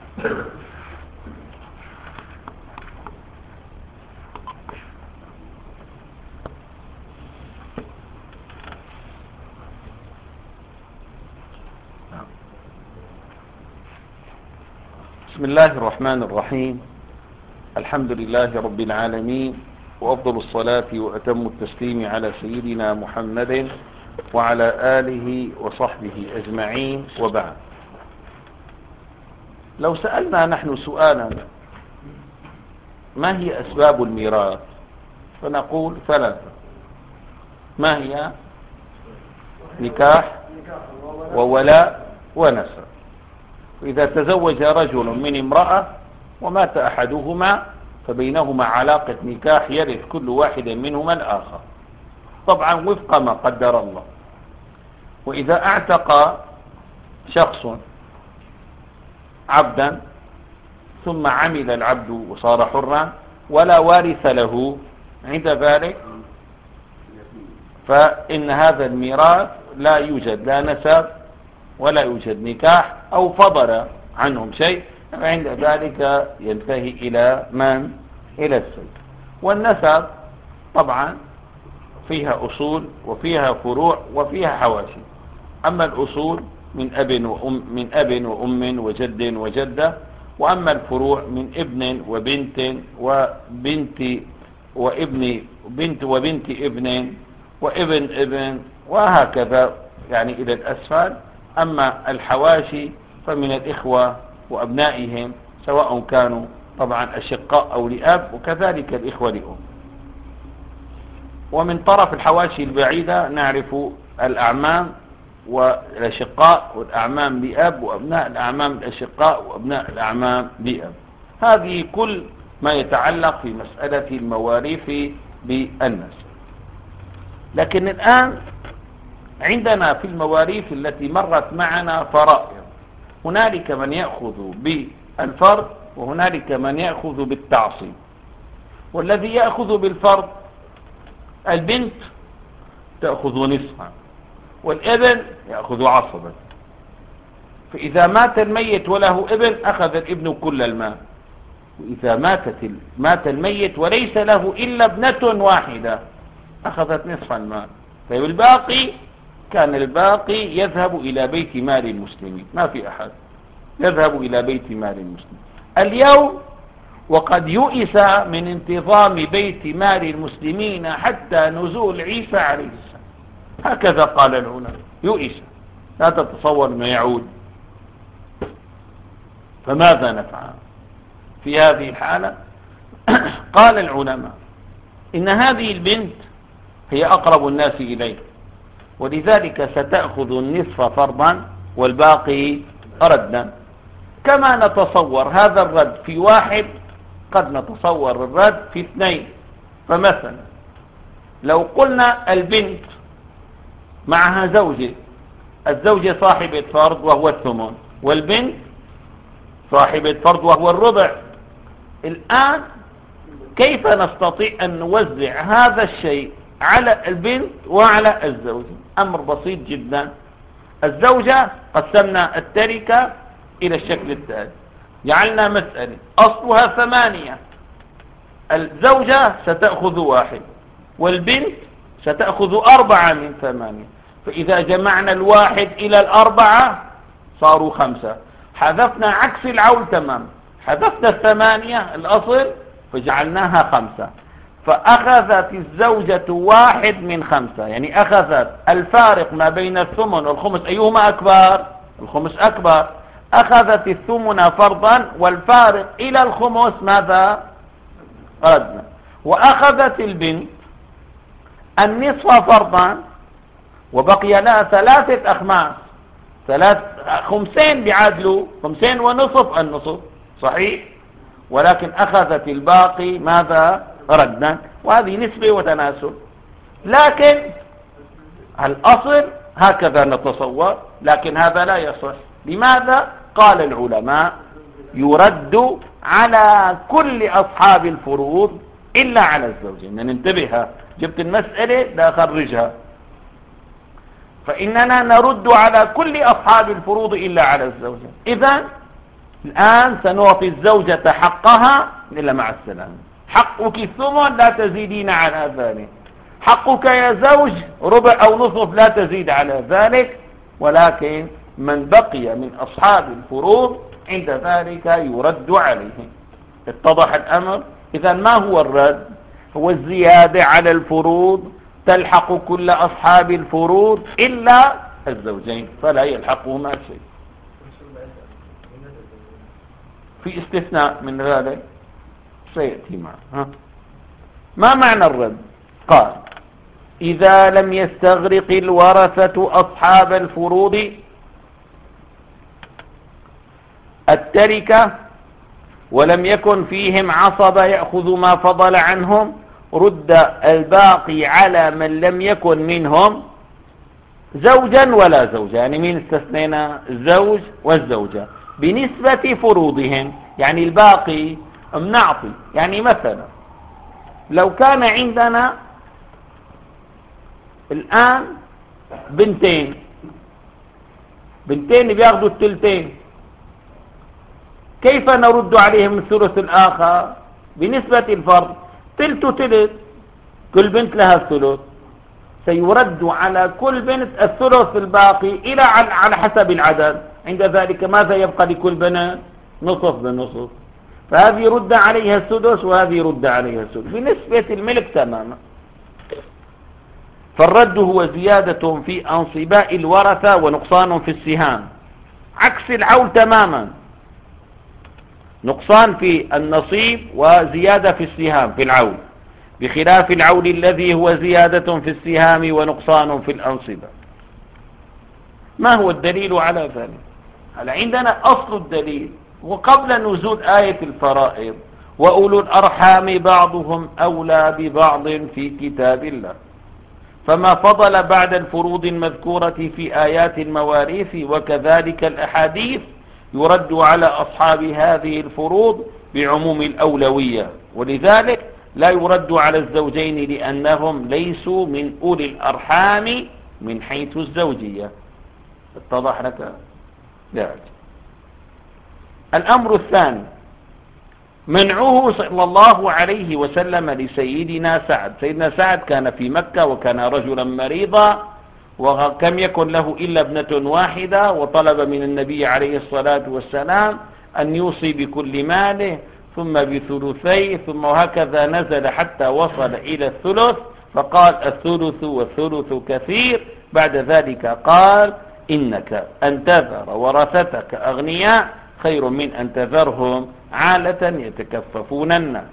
بسم الله الرحمن الرحيم. الحمد لله رب العالمين، وأفضل الصلاة وأتم التسليم على سيدنا محمد وعلى آله وصحبه أجمعين، وبعد. لو سألنا نحن سؤالا: ما هي أسباب الميراث؟ فنقول ثلاثة. ما هي؟ نكاح وولاء ونسب. إذا تزوج رجل من امرأة ومات أحدهما فبينهما علاقة نكاح، يرث كل واحد منهما الآخر، طبعا وفق ما قدر الله. وإذا اعتق شخص عبدا ثم عمل العبد وصار حرا ولا وارث له عند ذلك، فإن هذا الميراث لا يوجد لا نسب ولا يوجد نكاح، أو فضل عنهم شيء، عند ذلك ينتهي إلى من؟ إلى السيد. والنسب طبعا فيها أصول وفيها فروع وفيها حواشي. أما الأصول من أب وأم وجد وجدة، وأما الفروع من ابن وبنت وبنت وابن بنت وبنت ابن وابن ابن، وهكذا يعني إلى الأسفل. أما الحواشي فمن الإخوة وأبنائهم، سواء كانوا طبعا أشقاء أو لأب، وكذلك الإخوة لأم. ومن طرف الحواشي البعيدة نعرف الأعمام والأشقاء والأعمام لأب، وأبناء الأعمام الأشقاء وأبناء الأعمام لأب. هذه كل ما يتعلق في مسألة المواريث بالنسب. لكن الآن عندنا في المواريث التي مرت معنا فرائض، هنالك من يأخذ بالفرض وهنالك من يأخذ بالتعصيب. والذي يأخذ بالفرض: البنت تأخذ نصفا، والابن يأخذ عصبا. فإذا مات الميت وله ابن أخذ الابن كل المال، وإذا مات الميت وليس له إلا ابنة واحدة أخذت نصف المال. فبالباقي كان الباقي يذهب إلى بيت مال المسلمين، ما في أحد، يذهب إلى بيت مال المسلمين. اليوم وقد يؤس من انتظام بيت مال المسلمين حتى نزول عيسى عليه السلام، هكذا قال العلماء، يؤس، لا تتصور أنه يعود. فماذا نفعل في هذه الحالة؟ قال العلماء إن هذه البنت هي أقرب الناس إليه، ولذلك ستأخذ النصف فرضا والباقي ردا. كما نتصور هذا الرد في واحد، قد نتصور الرد في اثنين. فمثلا لو قلنا البنت معها زوجة، الزوجة صاحبة فرض وهو الثمن، والبنت صاحبة فرض وهو الربع. الآن كيف نستطيع أن نوزع هذا الشيء على البنت وعلى الزوجة؟ أمر بسيط جدا. الزوجة قسمنا التركة إلى الشكل التالي: جعلنا مسألة أصلها 8، الزوجة ستأخذ 1 والبنت ستأخذ 4 من 8. فإذا جمعنا 1 إلى 4 صاروا 5. حذفنا عكس العول تمام، حذفنا 8 الأصل فجعلناها 5، فأخذت الزوجة 1 من 5، يعني أخذت الفارق ما بين الثمن والخمس. أيهما أكبر؟ الخمس أكبر. أخذت الثمن فرضا والفارق إلى الخمس ماذا؟ ردنا. وأخذت البنت النصف فرضا وبقي لها 3 أخماس، 3 خمسين بيعادلوا 2 ونصف، النصف صحيح، ولكن أخذت الباقي ماذا؟ ردا. وهذه نسبة وتناسب، لكن الأصل هكذا نتصور، لكن هذا لا يصح. لماذا؟ قال العلماء: يرد على كل أصحاب الفروض إلا على الزوجة. ننتبه، جبت المسألة لا أخرجها. فإننا نرد على كل أصحاب الفروض إلا على الزوجة. إذن الآن سنعطي الزوجة حقها إلا مع السلامة. حقك الثمن لا تزيدين على ذلك، حقك يا زوج ربع أو نصف لا تزيد على ذلك، ولكن من بقي من أصحاب الفروض عند ذلك يرد عليه. اتضح الأمر؟ إذا ما هو الرد؟ هو الزيادة على الفروض تلحق كل أصحاب الفروض إلا الزوجين، فلا يلحقهما شيء. في استثناء من ذلك سيأتي معه. ما معنى الرد؟ قال: إذا لم يستغرق الورثة أصحاب الفروض التركة ولم يكن فيهم عصبة يأخذ ما فضل عنهم، رد الباقي على من لم يكن منهم زوجا ولا زوجة. يعني مين استثنينا؟ الزوج والزوجة بنسبة فروضهم، يعني الباقي بنعطي. يعني مثلا لو كان عندنا الآن بنتين بياخذوا الثلثين، كيف نرد عليهم الثلث الآخر؟ بنسبة الفرض، ثلث ثلث، كل بنت لها الثلث، سيرد على كل بنت الثلث الباقي إلى على حسب العدد. عند ذلك ماذا يبقى لكل بنت؟ نصف بنصف، فهذه رد عليها السدس وهذه رد عليها السدس بنسبة الملك تماما. فالرد هو زيادة في أنصباء الورثة ونقصان في السهام، عكس العول تماما، نقصان في النصيب وزيادة في السهام في العول، بخلاف العول الذي هو زيادة في السهام ونقصان في الأنصبة. ما هو الدليل على ذلك؟ هل عندنا أصل الدليل وقبل نزول آية الفرائض: وأولو الأرحام بعضهم أولى ببعض في كتاب الله، فما فضل بعد الفروض المذكورة في آيات المواريث وكذلك الأحاديث يرد على أصحاب هذه الفروض بعموم الأولوية، ولذلك لا يرد على الزوجين لأنهم ليسوا من أولي الأرحام من حيث الزوجية. اتضح لك؟ لا. الأمر الثاني: منعه صلى الله عليه وسلم لسيدنا سعد. سيدنا سعد كان في مكة وكان رجلا مريضا، وكم يكن له إلا ابنة واحدة، وطلب من النبي عليه الصلاة والسلام أن يوصي بكل ماله ثم بثلثيه، ثم هكذا نزل حتى وصل إلى الثلث، فقال: الثلث والثلث كثير. بعد ذلك قال: إنك أن تذر ورثتك أغنياء خير من أن تذرهم عالة يتكففون الناس.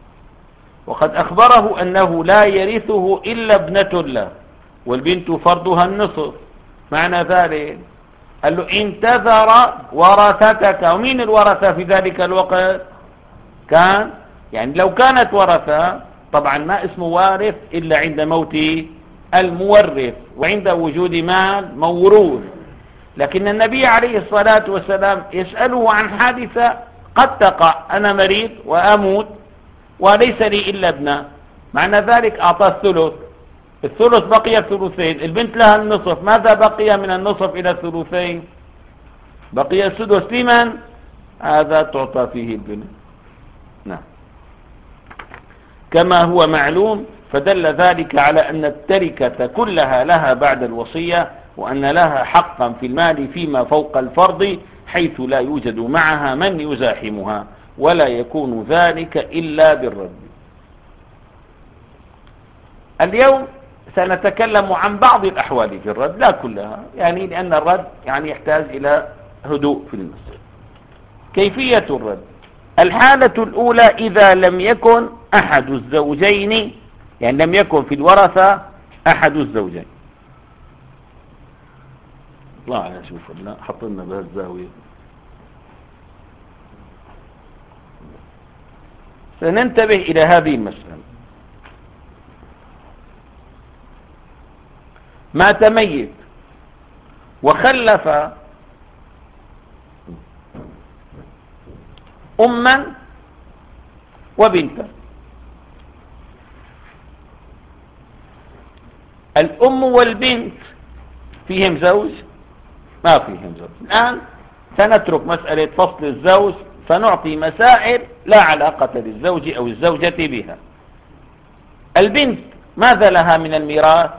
وقد أخبره أنه لا يرثه إلا ابنة له، والبنت فرضها النصف. معنى ذلك قال له: إن تذر ورثتك. ومين الورثة في ذلك الوقت؟ كان يعني لو كانت ورثة طبعا ما اسمه وارث إلا عند موت المورث وعند وجود مال موروث. لكن النبي عليه الصلاة والسلام يسأله عن حادثة قد تقع: أنا مريض وأموت وليس لي إلا ابنة، معنى ذلك أعطى الثلث بقي الثلثين، البنت لها النصف، ماذا بقي من النصف إلى الثلثين؟ بقي السدس لمن؟ هذا تعطى فيه البنت. نعم. كما هو معلوم، فدل ذلك على أن التركة كلها لها بعد الوصية، وأن لها حقا في المال فيما فوق الفرض، حيث لا يوجد معها من يزاحمها، ولا يكون ذلك إلا بالرد. اليوم سنتكلم عن بعض الأحوال في الرد، لا كلها، يعني لأن الرد يعني يحتاج إلى هدوء في المسجد. كيفية الرد: الحالة الأولى إذا لم يكن أحد الزوجين، يعني لم يكن في الورثة أحد الزوجين. الله على شوف الله حطلنا بهالزاوية. سننتبه إلى هذه المسألة. مات ميت وخلف أما وبنتا. الأم والبنت فيهم زوج؟ ما فيهم زوج. الآن سنترك مسألة فصل الزوج، فنعطي مسائل لا علاقة للزوج أو الزوجة بها. البنت ماذا لها من الميراث؟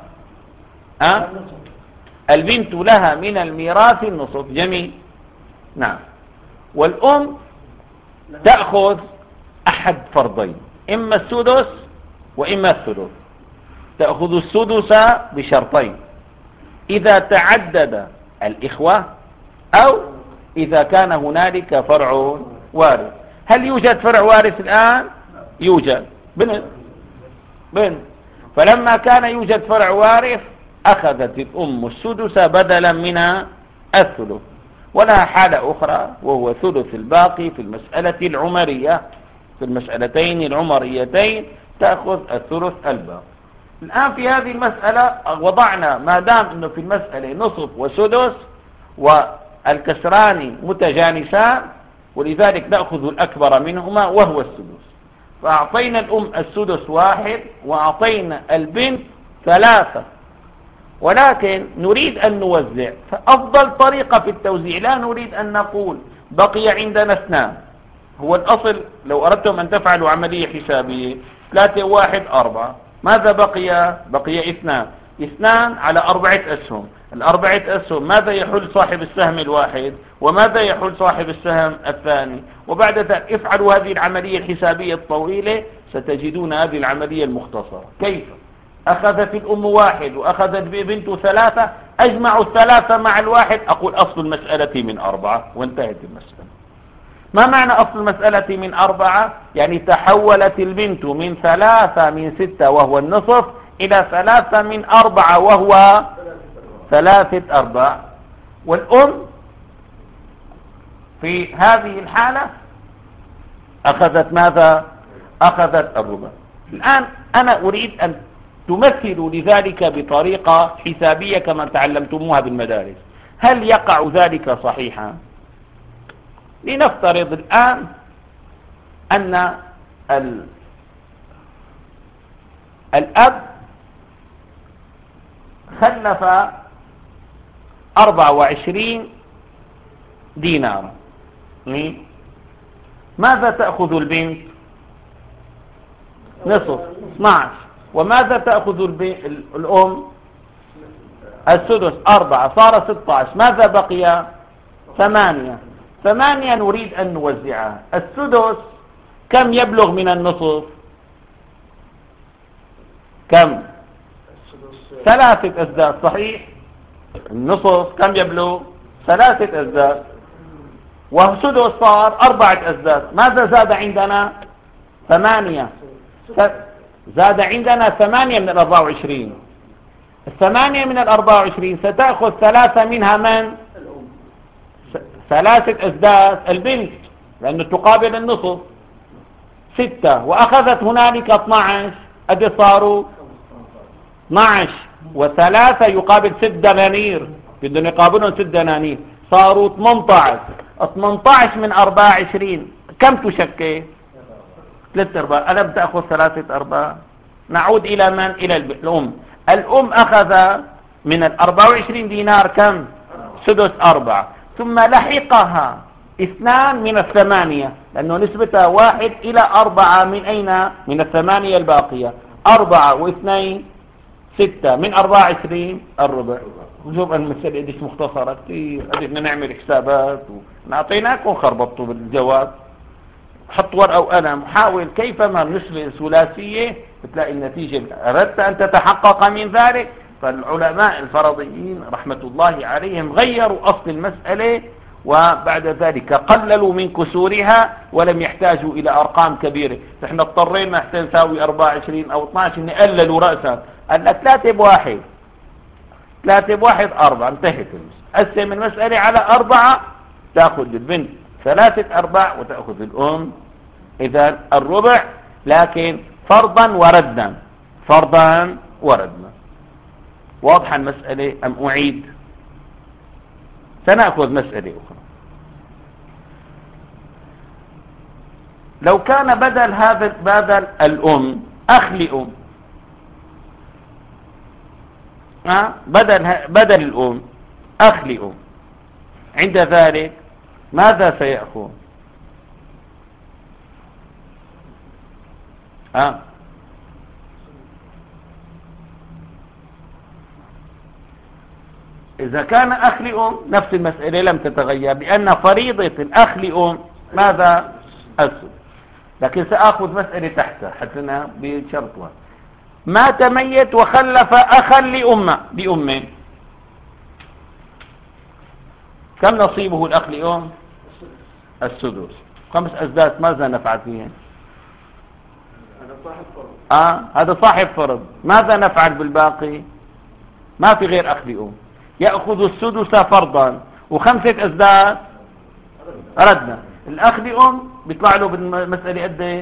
البنت لها من الميراث النصف. جميل. نعم. والأم تأخذ أحد فرضين، إما السدس وإما الثلث. تأخذ السدس بشرطين: إذا تعدد الإخوة أو إذا كان هنالك فرع وارث. هل يوجد فرع وارث الآن؟ يوجد بنت. فلما كان يوجد فرع وارث أخذت الأم السدس بدلا من الثلث. ولها حالة أخرى وهو ثلث الباقي في المسألة العمرية، في المسألتين العمريتين تأخذ الثلث الباقي. الآن في هذه المسألة وضعنا ما دام أنه في المسألة نصف وسدس والكسران متجانسان، ولذلك نأخذ الأكبر منهما وهو السدس. فأعطينا الأم السدس 1 وأعطينا البنت 3، ولكن نريد أن نوزع. فأفضل طريقة في التوزيع لا نريد أن نقول بقي عندنا 2. هو الأصل لو أردتم أن تفعلوا عملية حسابية 3 1 4، ماذا بقي؟ بقي 2 على 4 أسهم. 4 أسهم ماذا يحل صاحب السهم الواحد وماذا يحل صاحب السهم الثاني؟ وبعد ذلك افعلوا هذه العملية الحسابية الطويلة ستجدون هذه العملية المختصرة. كيف؟ أخذت الأم 1 وأخذت بنت 3، أجمعوا 3 مع 1، أقول أصل المسألة من 4 وانتهت المسألة. ما معنى أصل المسألة من 4؟ يعني تحولت البنت من 3 من 6 وهو النصف إلى 3 من 4 وهو 3/4. والأم في هذه الحالة أخذت ماذا؟ أخذت الربع. الآن أنا أريد أن تمثلوا لذلك بطريقة حسابية كما تعلمتموها بالمدارس. هل يقع ذلك صحيحا؟ لنفترض الآن أن الأب خلف 24 دينارا. ماذا تأخذ البنت؟ نصف 12. وماذا تأخذ الأم؟ السدس 4 صار 16. ماذا بقي؟ 8 نريد أن نوزعها. السدس كم يبلغ من النصف؟ كم؟ 3 أسداد. صحيح. النصف كم يبلغ؟ 3 أسداد. والسدس صار 4 أسداد. ماذا زاد عندنا؟ 8. زاد عندنا 8 من 24. 8 من 24 ستأخذ 3 منها من؟ 3 أسداد البنت لأنه تقابل النصف 6، وأخذت هنالك 12. أدي صاروا 12 و3 يقابل 6 دنانير، بدهم يقابلهم 6 دنانير صاروا 18. 18 من 24 كم تشكل؟ 3/4. ألم تأخذ 3/4؟ نعود إلى من؟ إلى الأم. الأم أخذ من 24 دينار كم؟ سدس 4. ثم لحقها 2 من 8 لأنه نسبتها 1 إلى 4. من أين؟ من 8 الباقية. 4 و2 6 من 24 الربع. شوف المسألة قديش مختصرة كثير. بدنا نعمل حسابات ونعطيناكم خربطوا بالجواب. حط ورقة وقلم حاول كيفما النسبة ثلاثية بتلاقي النتيجة. أردت أن تتحقق من ذلك فالعلماء الفرضيين رحمة الله عليهم غيروا أصل المسألة وبعد ذلك قللوا من كسورها ولم يحتاجوا إلى أرقام كبيرة. نحن اضطرينا حتى نساوي 24 أو 12 نقللوا رأسا. قال لك 3 ب1 3 ب1 4 انتهت المسألة. قسم المسألة على 4 تأخذ البنت 3/4 وتأخذ الأم إذا الربع، لكن فرضا وردا. فرضا وردا. واضحة المسألة أم أعيد؟ سنأخذ مسألة أخرى. لو كان بدل الأم أخ لأم، بدل الأم أخ لأم، عند ذلك ماذا سيأخذ؟ إذا كان أخ لأم نفس المسألة لم تتغير، لأن فريضة الأخ لأم ماذا؟ السدس. لكن سأخذ مسألة تحتها حتى بشرط واحد. مات ميت وخلف أخا لأمه، كم نصيبه الأخ لأم؟ السدس. 5 أسداس ماذا نفعل فيها؟ هذا صاحب فرض. ماذا نفعل بالباقي؟ ما في غير أخ لأم، يأخذ السدس فرضا و5 أسداس ردنا. الأخ لأم بيطلع له بالمسألة قد ايه؟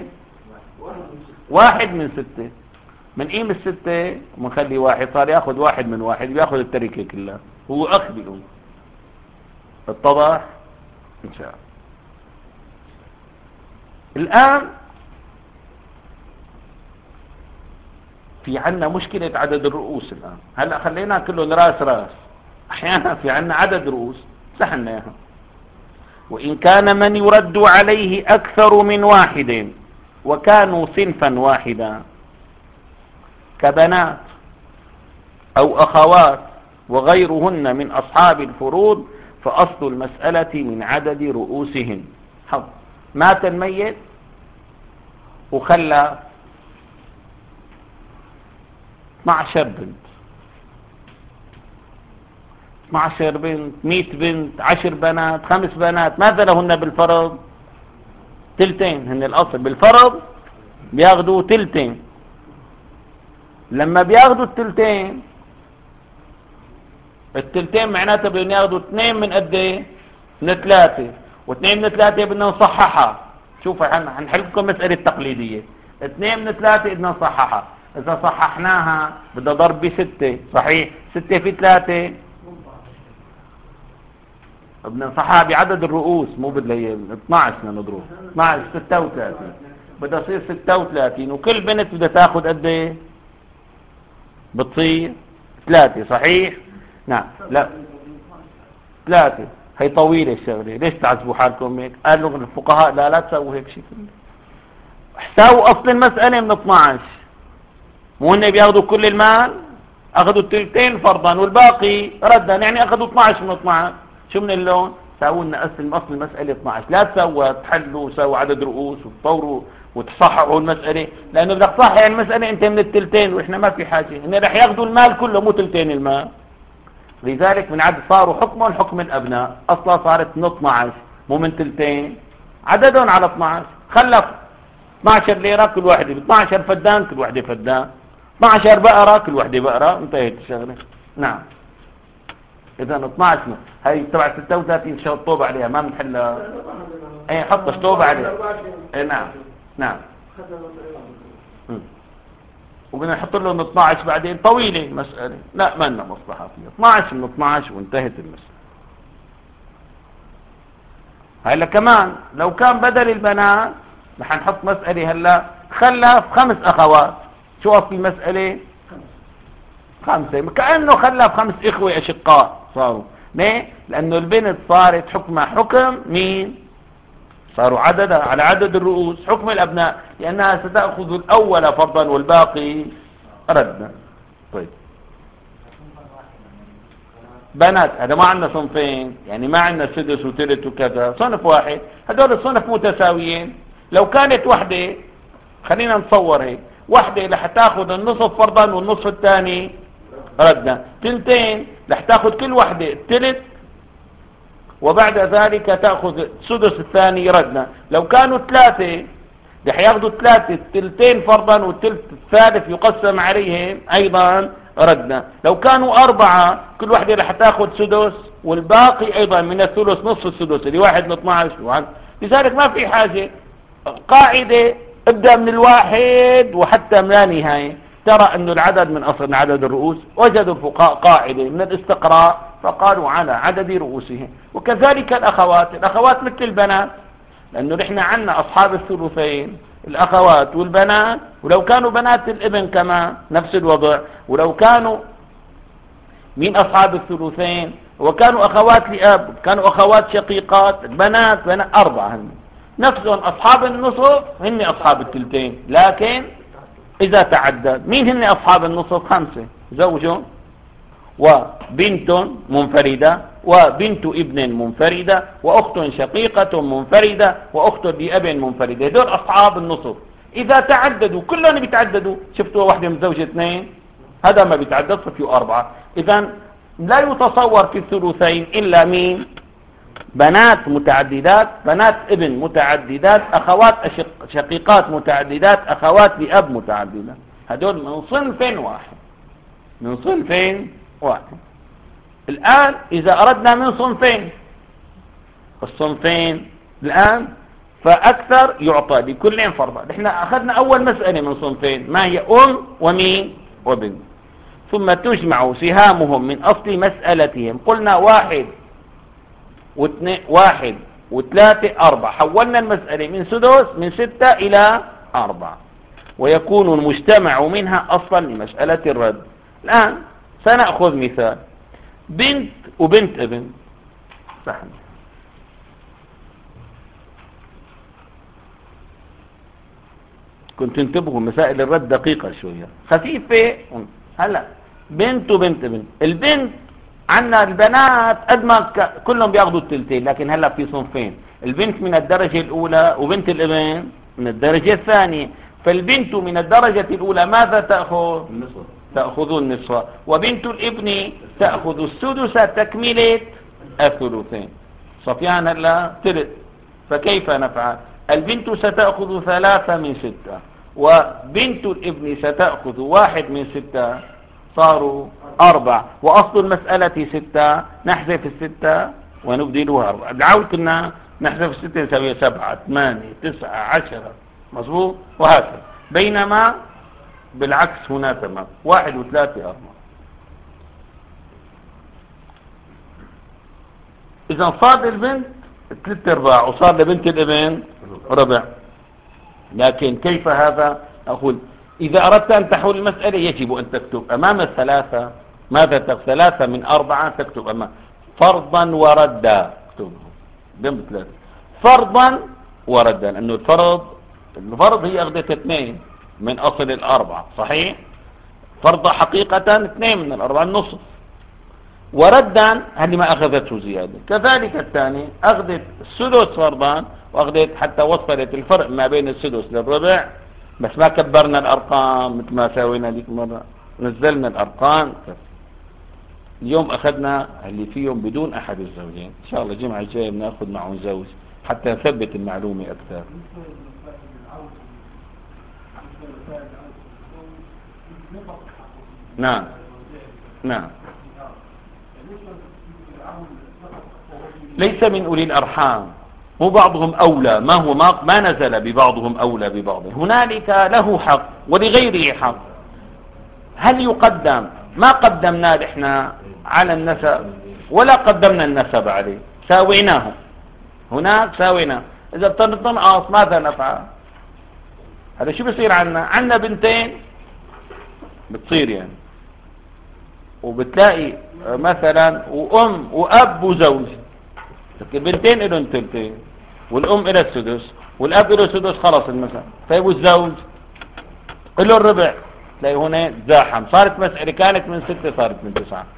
1 من 6. من قيم 6 بنخلي 1، صار ياخذ 1 من 1، بياخذ التركة كلها، هو أخ لأم. اتضح إن شاء الله. الآن في عنا مشكلة عدد الرؤوس. الآن هلأ خلينا كله راس. أحيانا في عنا عدد رؤوس سحنا اياها. وإن كان من يرد عليه أكثر من واحد وكانوا صنفا واحدا كبنات أو أخوات وغيرهن من أصحاب الفروض، فأصل المسألة من عدد رؤوسهن. مات الميت وخلى 12 بنت، 12 بنت، 100 بنت، 10 بنات، 5 بنات، ماذا لهن بالفرض؟ تلتين. هن الأصل بالفرض بياخدوا تلتين. لما بياخدوا التلتين معناتها بدهم ياخدوا 2 من قد ايه؟ من 3، و2 من 3 بدنا نصححها. شوفوا حنحل لكم مسألة تقليدية. 2 من 3 بدنا نصححها. إذا صححناها بدها ضرب ب6، صحيح؟ 6 في 3 بدنا نصححها بعدد الرؤوس، مو بدها 12 بدنا نضرب 12 36 بدها تصير 36، وكل بنت بدها تاخذ قد ايه؟ بتصير 3، صحيح؟ نعم. لا 3 هي طويلة الشغلة، ليش تعذبوا حالكم هيك؟ قالوا الفقهاء لا تسووا هيك شيء. حساووا أصل المسألة من 12. مو هن بياخذوا كل المال؟ أخذوا التلتين فرضا والباقي ردا، يعني أخذوا 12 من 12. شو من اللون؟ ساووا لنا أصل المسألة 12. لا تسوى تحلوا وسووا عدد رؤوس وتطوروا وتصححوا المسألة، لأنه بدك تصحح المسألة أنت من التلتين، وإحنا ما في حاجة. هن رح ياخذوا المال كله مو تلتين المال. لذلك من عدد صاروا حكمهم حكم الأبناء، أصلا صارت من 12 مو من تلتين، عددهم على 12. خلف 12 ليرة كل واحدة، 12 فدان كل واحدة فدان، 12 بقرة كل واحدة بقرة، انتهت الشغلة. نعم. إذا 12 هي تبع 36 شطوب عليها ما بنحلها. ايه حط شطوب عليها. ايه نعم نعم. وبدنا نحط لهم 12 بعدين، طويلة المسألة، لا ما لنا مصلحة فيها. 12 من 12 وانتهت المسألة. هلا كمان لو كان بدل البنات رح نحط مسألة. هلا خلف 5 أخوات، شو أصل المسألة؟ 5. كأنه خلف 5 إخوة أشقاء صاروا. ليه؟ لأنه البنت صارت حكمها حكم مين؟ صاروا عددها على عدد الرؤوس حكم الأبناء، لأنها ستأخذ الأول فرضا والباقي ردنا. طيب بنات هذا ما عندنا صنفين، يعني ما عندنا سدس وثلث وكذا، صنف واحد. هذول الصنف متساويين. لو كانت وحدة، خلينا نتصور هيك، وحدة رح تاخذ النصف فرضا والنصف الثاني ردنا. 2 رح تاخذ كل وحدة الثلث، وبعد ذلك تأخذ السدس الثاني ردنا. لو كانوا 3 رح ياخذوا 3 الثلثين فرضا والثلث الثالث يقسم عليهم ايضا ردنا. لو كانوا 4 كل واحدة رح تاخذ سدس والباقي ايضا من الثلث نصف السدس اللي 1 من 12. لذلك ما في حاجة قاعدة ابدأ من 1 وحتى ما لا نهاية. ترى انه العدد من اصل عدد الرؤوس. وجدوا الفقهاء قاعدة من الاستقراء فقالوا على عدد رؤوسهم. وكذلك الاخوات مثل البنات، لانه نحن عندنا اصحاب الثلثين الاخوات والبنات، ولو كانوا بنات الابن كمان نفس الوضع. ولو كانوا من اصحاب الثلثين وكانوا أخوات لأب، كانوا أخوات شقيقات، بنات 4 هن نفسهم أصحاب النصف، هن أصحاب الثلثين. لكن إذا تعدد، مين هن أصحاب النصف؟ 5: زوج وبنت منفردة وبنت ابن منفردة وأخت شقيقة منفردة وأخت لأب منفردة. دول أصحاب النصف. إذا تعددوا كلهم بيتعددوا، شفتوا واحدة من زوجة 2، هذا ما بيتعدد فيه 4. إذا لا يتصور في الثلثين إلا مين؟ بنات متعددات، بنات ابن متعددات، أخوات شقيقات متعددات، أخوات لأب متعددات. هدول من صنف واحد، من صنف واحد. الآن إذا أردنا من صنفين، الصنفين الآن فأكثر يعطى لكل فرضا. نحن أخذنا أول مسألة من صنفين، ما هي؟ ومين؟ وبنت. ثم تجمع سهامهم من أصل مسألتهم. قلنا 1 و2 1 و3 4. حولنا المسألة من سدس من 6 إلى 4، ويكون المجتمع منها أصلا لمسألة الرد. الآن سنأخذ مثال: بنت وبنت ابن. سحن. كنت انتبهوا، مسائل الرد دقيقة شوية، خفيفة. هلا بنت وبنت ابن. البنت عندنا البنات قد ما كلهم بياخذوا الثلثين، لكن هلا في صنفين: البنت من الدرجة الأولى وبنت الابن من الدرجة الثانية. فالبنت من الدرجة الأولى ماذا تأخذ؟ النصف. تأخذ النصف. وبنت الابن تأخذ السدس تكملة الثلثين. صفيان هلا ثلث، فكيف نفعل؟ البنت ستأخذ 3 من 6، وبنت الابن ستأخذ 1 من 6، صاروا 4. وأصل المسألة 6، نحذف 6 ونبدلها 4. دعوت كنا نحذف 6 نسوي 7 8 9 10، مظبوط، وهكذا. بينما بالعكس هنا تمام، 1 و3 4. إذا صار للبنت 3/4 وصار لبنت الابن ربع. لكن كيف هذا؟ أقول إذا أردت أن تحول المسألة يجب أن تكتب أمام الثلاثة ماذا تكتب؟ 3 من 4 تكتب أمام فرضا وردا. اكتبه جنب 3 فرضا وردا، لأنه الفرض هي أخذت 2 من أصل 4، صحيح؟ فرض حقيقة 2 من 4، النصف. وردا هذه ما أخذته زيادة. كذلك الثاني أخذت السدس فرضا، وأخذت حتى وصلت الفرق ما بين السدس للربع، بس ما كبرنا الأرقام مثل ما سوينا ذيك مرة، نزلنا الأرقام. اليوم أخذنا اللي فيهم بدون أحد الزوجين. إن شاء الله الجمعة الجاية بناخذ معهم زوج حتى نثبت المعلومة أكثر. نعم نعم. ليس من أولي الأرحام، مو بعضهم أولى، ما نزل ببعضهم أولى ببعض. هنالك له حق ولغيره حق. هل يقدم؟ ما قدمنا نحن على النسب ولا قدمنا النسب عليه، ساويناه. هناك ساوينا. إذا بتنقص ماذا نفعل؟ هذا شو بصير عنا بنتين بتصير يعني، وبتلاقي مثلا وأم وأب وزوج، البنتين إلهم ثلثين والأم إلها السدس والأب إله السدس، خلص المسألة. طيب والزوج إله الربع، تلاقي هنا زاحم، صارت مسألة كانت من 6 صارت من 9.